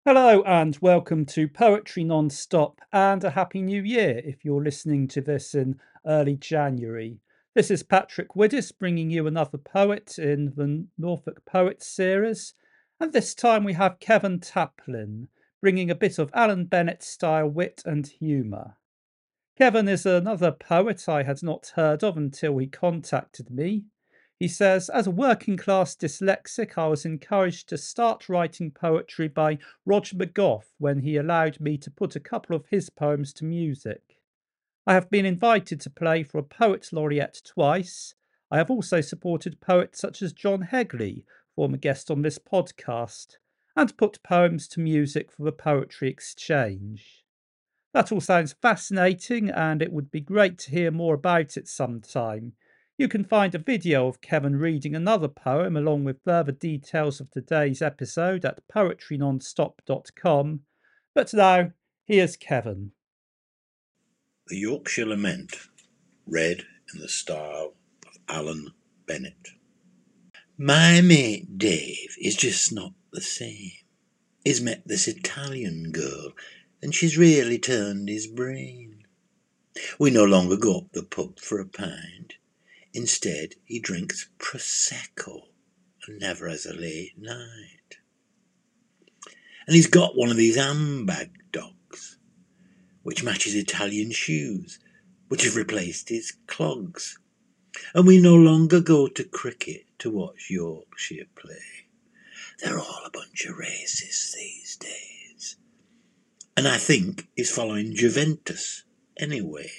Hello and welcome to Poetry Non-Stop and a Happy New Year if you're listening to this in early January. This is Patrick Widdis bringing you another poet in the Norfolk Poets series. And this time we have Kevin Taplin bringing a bit of Alan Bennett style wit and humour. Kevin is another poet I had not heard of until he contacted me. He says, as a working class dyslexic, I was encouraged to start writing poetry by Roger McGough when he allowed me to put a couple of his poems to music. I have been invited to play for a poet laureate twice. I have also supported poets such as John Hegley, former guest on this podcast, and put poems to music for the Poetry Exchange. That all sounds fascinating, and it would be great to hear more about it sometime. You can find a video of Kevin reading another poem along with further details of today's episode at poetrynonstop.com. But now, here's Kevin. The Yorkshire Lament, read in the style of Alan Bennett. My mate Dave is just not the same. He's met this Italian girl, and she's really turned his brain. We no longer go up the pub for a pint. Instead, he drinks Prosecco and never has a late night. And he's got one of these handbag dogs, which matches Italian shoes, which have replaced his clogs. And we no longer go to cricket to watch Yorkshire play. They're all a bunch of racists these days. And I think he's following Juventus anyway.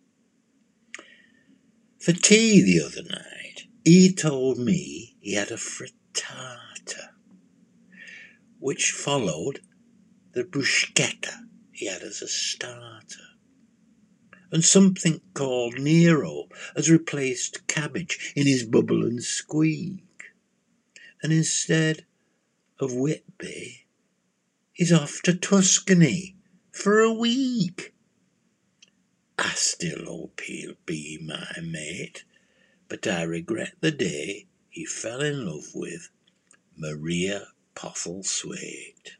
For tea the other night, he told me he had a frittata, which followed the bruschetta he had as a starter. And something called Nero has replaced cabbage in his bubble and squeak. And instead of Whitby, he's off to Tuscany for a week. I still hope he'll be my mate, but I regret the day he fell in love with Maria Postlethwaite.